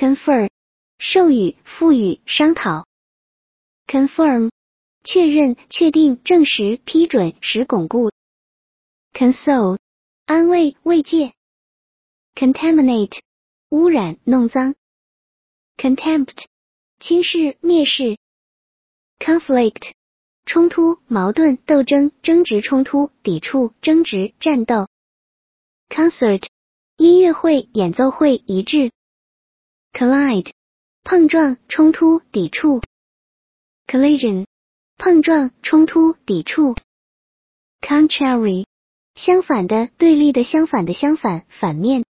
confer 授予、赋予、商讨。confirm 确认、确定、证实、批准、使巩固。console 安慰、慰藉。contaminate 污染、弄脏。contempt 轻视、蔑视。conflict 冲突、矛盾、斗争、争执、冲突、抵触、争执、战斗。concert 音乐会、演奏会、一致。collide 碰撞、冲突、抵触。collision 碰撞、冲突、抵触。contrary 相反的、对立的、相反的、相反、反面。